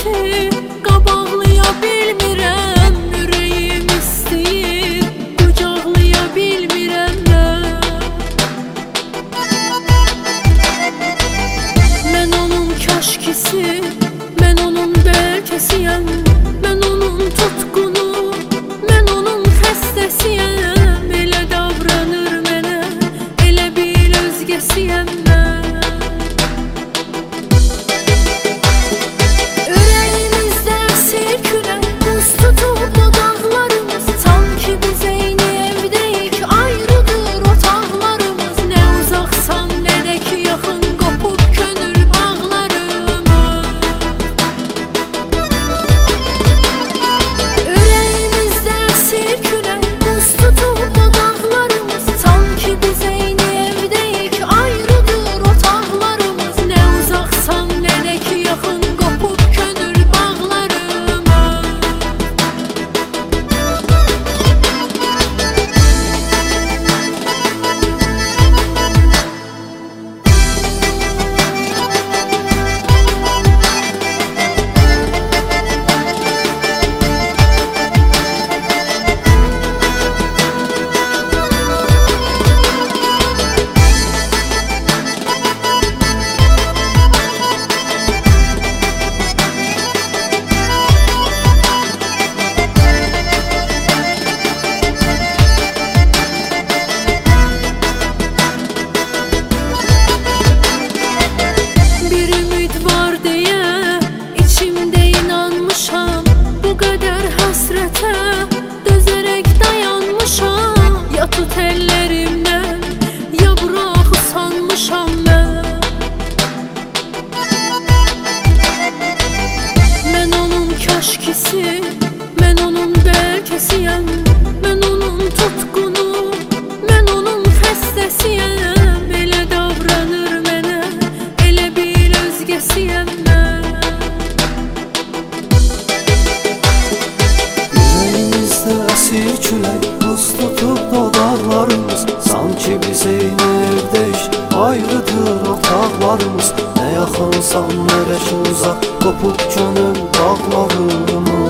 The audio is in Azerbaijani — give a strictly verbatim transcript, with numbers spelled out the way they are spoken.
həsrəti qabaqlaya bilmirəm, ürəyim istəyir, qucaqlaya bilmirəm mən. Mən onun kaşkisi, mən onun bəlkəsiyəm, mən onun tutqunu, mən onun xəstəsiyəm. Elə davranır mənə, elə bil özgəsiyəm mən. Ürəyimizdə əsir külək, buz tutub dodaqlarımız, sanki biz eyni evdəyik, ayrıdır otaqlarımız. Nə uzaqsan, nə də ki yaxın, qopub könül bağlarımız. Ürəyimizdə əsir külək, buz tutub dodaqlarımız, sanki biz eyni evdəyik, ayrıdır otaqlarımız. Nə uzaqsan, nə də ki yaxın, qopub könül bağlarımız. Bir ümid var deyə içimdə inanmışam, bu qədər həsrətə dözərək dayanmışam. Ya tut əllərimdən, ya burax usanmışam mən. Mən onun kaşkisi, mən onun bəlkəsiyəm, mən onun tutqunu, mən onun xəstəsiyəm. Elə davranır mənə, elə bil özgəsiyəm mən. Ürəyimizdə əsir külək, buz tutub dodaqlarımız, sanki biz eyni evdəyik, ayrıdır otaqlarımız. Nə yaxınsan, nə də ki uzaq, qopub könül bağlarımız.